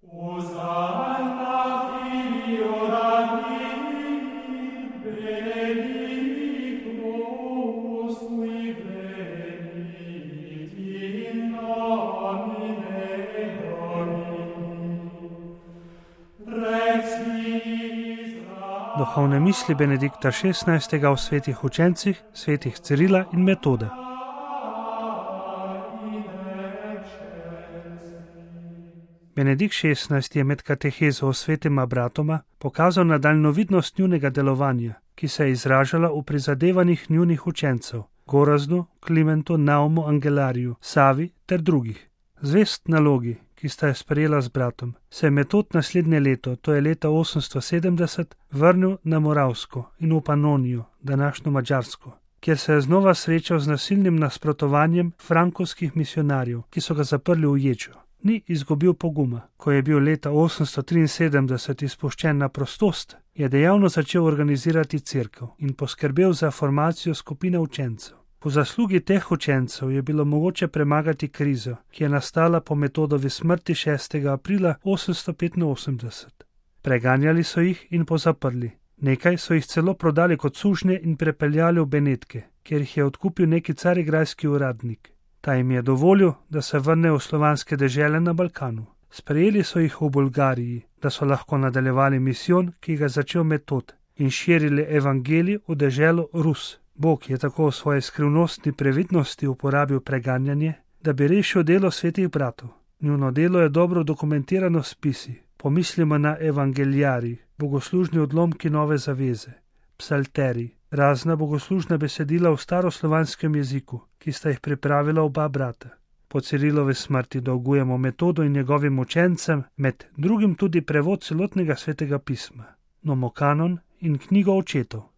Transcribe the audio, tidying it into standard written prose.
Duhovne misli Benedikta XVI. O svetih učencih, svetih Cirila in Metode. Benedikt XVI. Je med katehezo o svetema bratoma pokazal na daljnovidnost njunega delovanja, ki se je izražala v prizadevanjih njunih učencev, Gorazdu, Klimentu, Naumu, Angelariju, Savi ter drugih. Zvest nalogi, ki sta jo sprejela z bratom, se je Metod naslednje leto, to je leta 870, vrnil na Moravsko in v Panonijo, današnjo Madžarsko, kjer se je znova srečal z nasilnim nasprotovanjem frankovskih misionarjev, ki so ga zaprli v ječo. Ni izgubil poguma. Ko je bil leta 873 izpuščen na prostost, je dejavno začel organizirati cerkev in poskrbel za formacijo skupine učencev. Po zaslugi teh učencev je bilo mogoče premagati krizo, ki je nastala po Metodovi smrti 6. aprila 885. Preganjali so jih in pozaprli. Nekaj so jih celo prodali kot sužnje in prepeljali v Benetke, kjer jih je odkupil neki carigrajski uradnik. Ta jim je dovolil, da se vrnejo v slovanske dežele na Balkanu. Sprejeli so jih v Bolgariji, da so lahko nadaljevali misijon, ki ga začel Metod, in širili evangelij v deželo Rus. Bog je tako v svoji skrivnostni previdnosti uporabil preganjanje, da bi rešil delo svetih bratov. Njuno delo je dobro dokumentirano s spisi. Pomislimo na evangelijarij, bogoslužni odlomki Nove zaveze, psalterij, razna bogoslužna besedila v staroslovanskem jeziku, ki sta jih pripravila oba brata. Po Cirilovi smrti dolgujemo Metodu in njegovim učencem, med drugim tudi prevod celotnega svetega pisma, Nomokanon in knjigo očetov.